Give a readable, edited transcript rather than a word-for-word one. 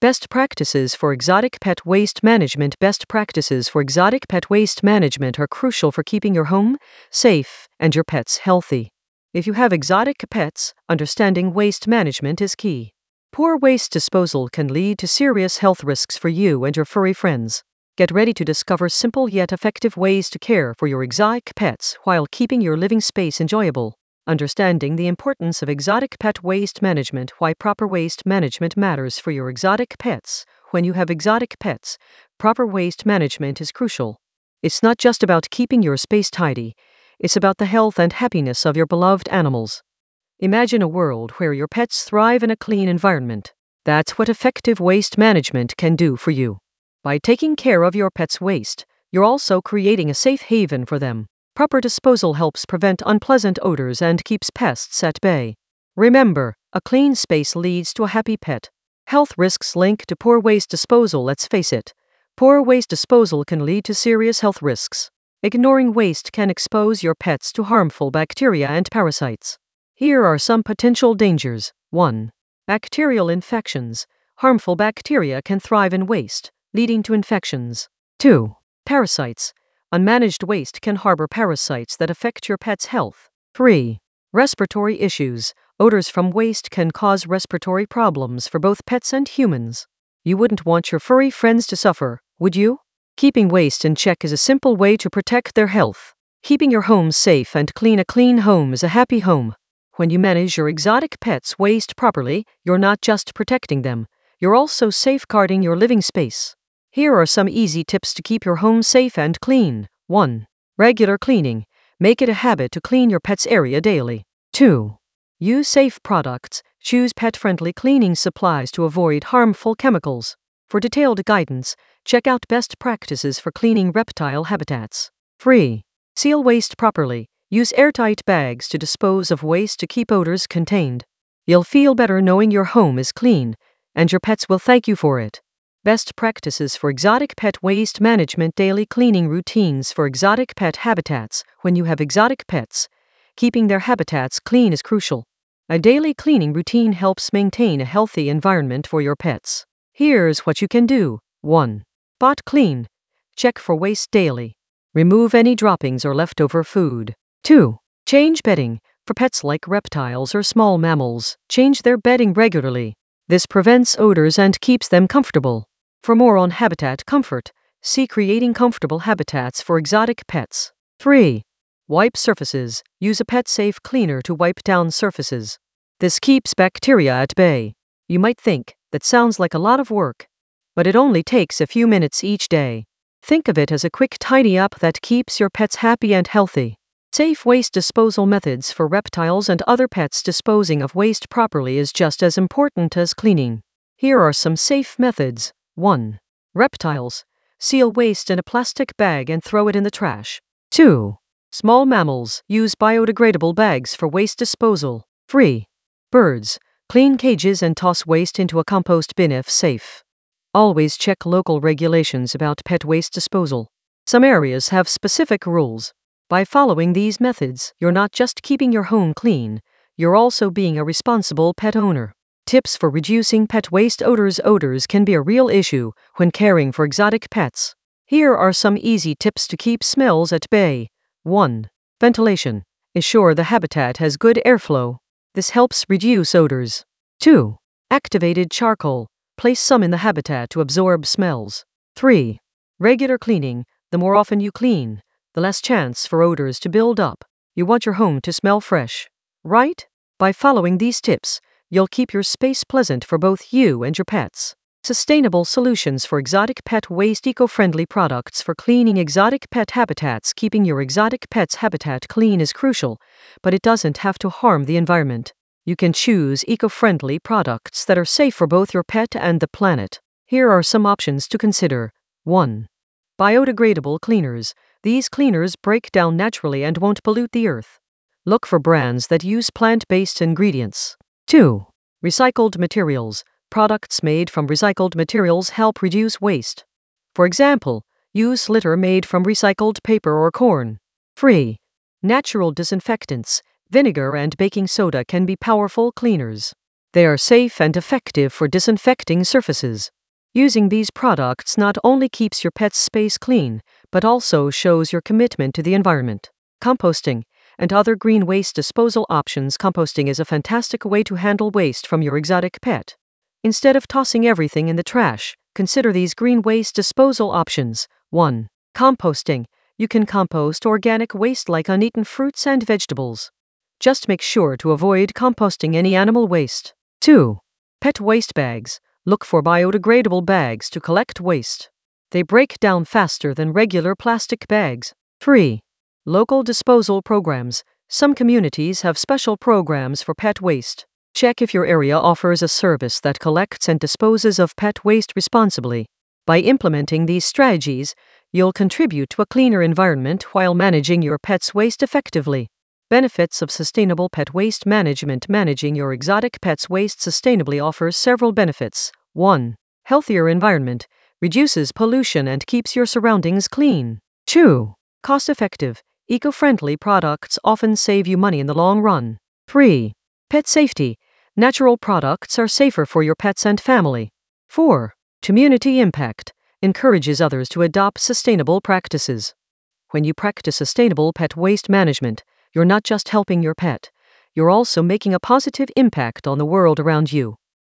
Best practices for exotic pet waste management. Best practices for exotic pet waste management are crucial for keeping your home safe and your pets healthy. If you have exotic pets, understanding waste management is key. Poor waste disposal can lead to serious health risks for you and your furry friends. Get ready to discover simple yet effective ways to care for your exotic pets while keeping your living space enjoyable. Understanding the importance of exotic pet waste management. Why proper waste management matters for your exotic pets. When you have exotic pets, proper waste management is crucial. It's not just about keeping your space tidy, it's about the health and happiness of your beloved animals. Imagine a world where your pets thrive in a clean environment. That's what effective waste management can do for you. By taking care of your pet's waste, you're also creating a safe haven for them. Proper disposal helps prevent unpleasant odors and keeps pests at bay. Remember, a clean space leads to a happy pet. Health risks linked to poor waste disposal. Let's face it, poor waste disposal can lead to serious health risks. Ignoring waste can expose your pets to harmful bacteria and parasites. Here are some potential dangers. 1. Bacterial infections. Harmful bacteria can thrive in waste, leading to infections. 2. Parasites. Unmanaged waste can harbor parasites that affect your pet's health. 3. Respiratory issues. Odors from waste can cause respiratory problems for both pets and humans. You wouldn't want your furry friends to suffer, would you? Keeping waste in check is a simple way to protect their health. Keeping your home safe and clean. A clean home is a happy home. When you manage your exotic pet's waste properly, you're not just protecting them, you're also safeguarding your living space. Here are some easy tips to keep your home safe and clean. 1. Regular cleaning. Make it a habit to clean your pet's area daily. 2. Use safe products. Choose pet-friendly cleaning supplies to avoid harmful chemicals. For detailed guidance, check out best practices for cleaning reptile habitats. 3. Seal waste properly. Use airtight bags to dispose of waste to keep odors contained. You'll feel better knowing your home is clean, and your pets will thank you for it. Best practices for exotic pet waste management. Daily cleaning routines for exotic pet habitats. When you have exotic pets, keeping their habitats clean is crucial. A daily cleaning routine helps maintain a healthy environment for your pets. Here's what you can do. 1. Spot clean. Check for waste daily. Remove any droppings or leftover food. 2. Change bedding. For pets like reptiles or small mammals, change their bedding regularly. This prevents odors and keeps them comfortable. For more on habitat comfort, see Creating Comfortable Habitats for Exotic Pets. 3. Wipe surfaces. Use a pet-safe cleaner to wipe down surfaces. This keeps bacteria at bay. You might think, that sounds like a lot of work. But it only takes a few minutes each day. Think of it as a quick tidy-up that keeps your pets happy and healthy. Safe waste disposal methods for reptiles and other pets. Disposing of waste properly is just as important as cleaning. Here are some safe methods. 1. Reptiles. Seal waste in a plastic bag and throw it in the trash. 2. Small mammals. Use biodegradable bags for waste disposal. 3. Birds. Clean cages and toss waste into a compost bin if safe. Always check local regulations about pet waste disposal. Some areas have specific rules. By following these methods, you're not just keeping your home clean, you're also being a responsible pet owner. Tips for reducing pet waste. Odors. Odors can be a real issue when caring for exotic pets. Here are some easy tips to keep smells at bay. 1. Ventilation. Ensure the habitat has good airflow. This helps reduce odors. 2. Activated charcoal. Place some in the habitat to absorb smells. 3. Regular cleaning. The more often you clean, the less chance for odors to build up. You want your home to smell fresh, right? By following these tips, you'll keep your space pleasant for both you and your pets. Sustainable solutions for exotic pet waste. Eco-friendly products for cleaning exotic pet habitats. Keeping your exotic pet's habitat clean is crucial, but it doesn't have to harm the environment. You can choose eco-friendly products that are safe for both your pet and the planet. Here are some options to consider. 1. Biodegradable cleaners. These cleaners break down naturally and won't pollute the earth. Look for brands that use plant-based ingredients. 2. Recycled materials. Products made from recycled materials help reduce waste. For example, use litter made from recycled paper or corn. 3. Natural disinfectants. Vinegar and baking soda can be powerful cleaners. They are safe and effective for disinfecting surfaces. Using these products not only keeps your pet's space clean, but also shows your commitment to the environment. Composting and other green waste disposal options. Composting is a fantastic way to handle waste from your exotic pet. Instead of tossing everything in the trash, consider these green waste disposal options. 1. Composting. You can compost organic waste like uneaten fruits and vegetables. Just make sure to avoid composting any animal waste. 2. Pet waste bags. Look for biodegradable bags to collect waste. They break down faster than regular plastic bags. 3. Local disposal programs. Some communities have special programs for pet waste. Check if your area offers a service that collects and disposes of pet waste responsibly. By implementing these strategies, you'll contribute to a cleaner environment while managing your pet's waste effectively. Benefits of sustainable pet waste management. Managing your exotic pet's waste sustainably offers several benefits. 1. Healthier environment. Reduces pollution and keeps your surroundings clean. 2. Cost-effective. Eco-friendly products often save you money in the long run. 3. Pet safety. Natural products are safer for your pets and family. 4. Community impact. Encourages others to adopt sustainable practices. When you practice sustainable pet waste management, you're not just helping your pet, you're also making a positive impact on the world around you.